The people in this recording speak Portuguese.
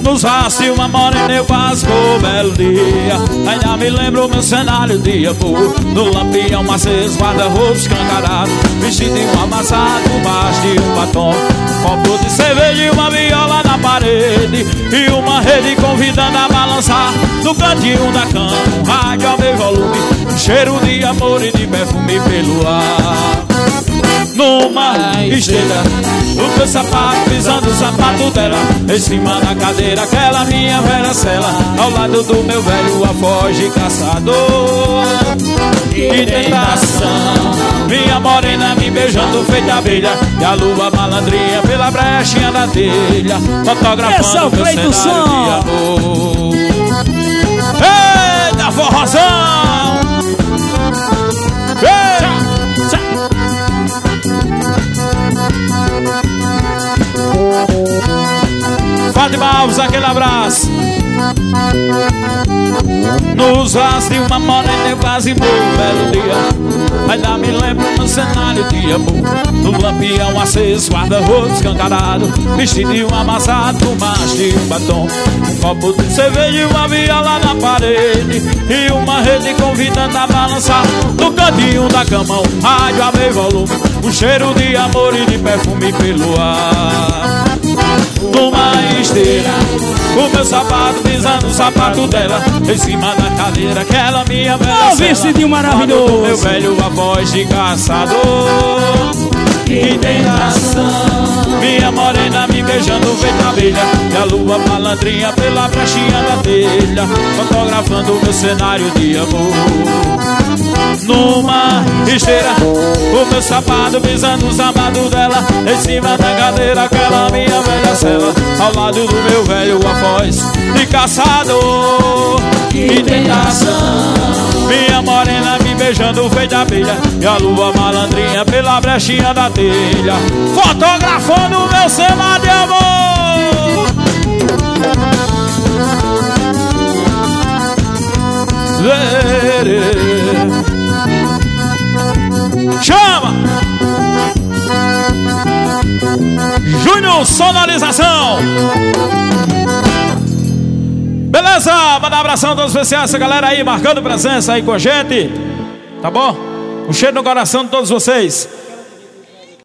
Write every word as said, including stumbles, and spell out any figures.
Nos rastros de uma morena eu quase vou belo dia. Ainda me lembro meu cenário de amor. No lampião aceso, guarda-roupa escancarado, vestido em um amassado, baixo de um batom, copo de cerveja e uma viola na parede, e uma rede convidando a balançar no cantinho da cama. Um rádio ao meio volume, um cheiro de amor e de perfume pelo ar. Numa esteira, o teu sapato pisando o sapato dela, em cima da cadeira aquela minha velha cela, ao lado do meu velho afoge caçador. Que tentação, minha morena me beijando feita abelha, e a lua malandrinha pela brechinha da telha, fotografando meu cenário de amor. Eita forrozão! Ei! Fátima Alves, aquele abraço. Nos rastros de uma morena eu quase morro um belo dia. Ainda me lembro no cenário de amor. No lampião aceso, guarda-roupa escancarado, vestido de um amassado, com baixo de um batom, um copo de cerveja e uma viola na parede, e uma rede convidando a balançar no cantinho da cama. Um rádio a meio volume, um cheiro de amor e de perfume pelo ar. Numa esteira, o meu sapato pisando o sapato dela, em cima da cadeira aquela minha velha cela, vestidinho maravilhoso, meu velho a voz de caçador. Que tentação, minha morena me beijando feita abelha, e a lua malandrinha pela brechinha da telha, fotografando meu cenário de amor. Numa esteira, o meu sapato pisando o sapato dela, em cima da cadeira aquela minha velha cela, ao lado do meu velho a voz de caçador. Que tentação, minha morena me beijando feita abelha, e a lua malandrinha pela brechinha da telha, fotografando meu cenário de amor. Chama! Júnior Sonorização. Beleza? Manda um abração a todos especiais, essa galera aí marcando presença aí com a gente. Tá bom? Um cheiro no coração de todos vocês.